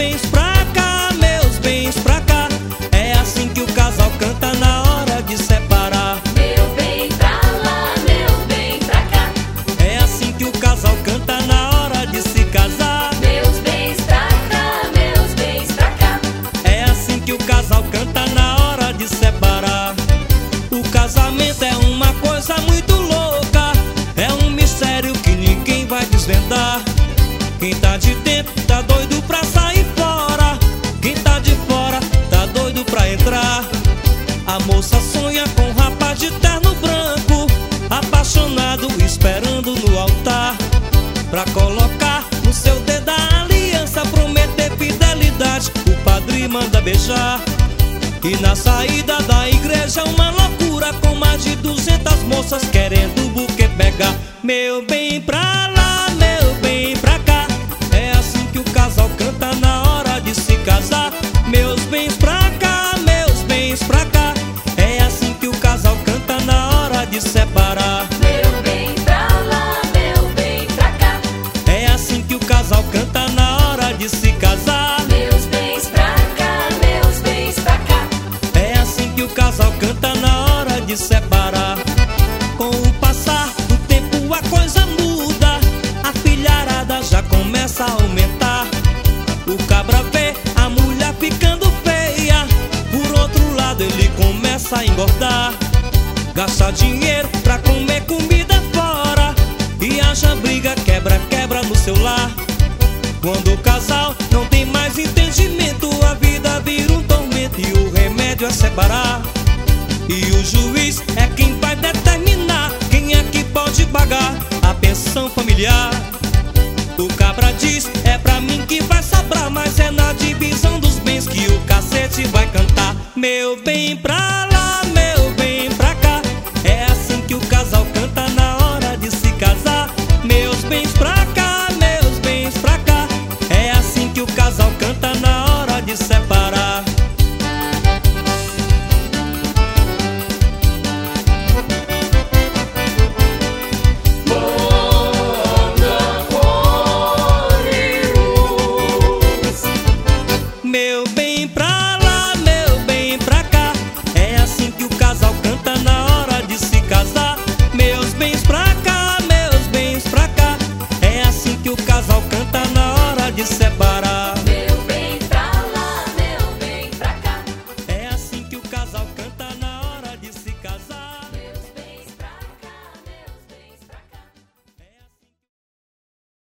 bens pra cá, meus bens pra cá. É assim que o casal canta na hora de separar. Meu bem pra lá, meu bem pra cá. É assim que o casal canta na hora de se casar. Meus bens pra cá, meus bens pra cá. É assim que o casal canta na hora de separar. O casamento é uma coisa muito louca, é um mistério que ninguém vai desvendar. Quem tá de dentro tá doido pra sair fora, quem tá de fora tá doido pra entrar. A moça sonha com um rapaz de terno branco, apaixonado, esperando no altar, pra colocar no seu dedo a aliança, prometer fidelidade. O padre manda beijar. E na saída da igreja uma loucura, com mais de 200 moças querendo o buquê pegar. Meu bem pra lá, meu bem pra cá. É assim que o casal canta na hora de se casar. Meus bens pra cá, meus bens pra cá. É assim que o casal canta na hora de separar. Meu bem pra lá, meu bem pra cá. É assim que o casal canta na hora de se casar. Meus bens pra cá, meus bens pra cá. É assim que o casal canta na hora de separar. Com o passar do tempo a coisa muda, a filharada já começa a aumentar. O cabra vê a mulher ficando feia, por outro lado ele começa a engordar. Gasta dinheiro pra comer comida fora, e haja briga, quebra no seu lar. Quando o casal não tem mais entendimento, a vida vira um tormento e o remédio é separar. E o juiz é quem vai determinar quem é que pode pagar a pensão familiar. O cabra diz, é pra mim que vai sobrar, mas é na divisão dos bens que o cacete vai cantar. Meu bem pra lá, meu bem pra cá. É assim que o casal canta na hora de se casar. Meus bens pra cá, meus bens pra cá. É assim que o casal canta na hora de separar. Meu bem pra lá, meu bem pra cá. É assim que o casal canta na hora de se casar. Meus bens pra cá, meus bens pra cá. É assim que o casal canta na hora de separar.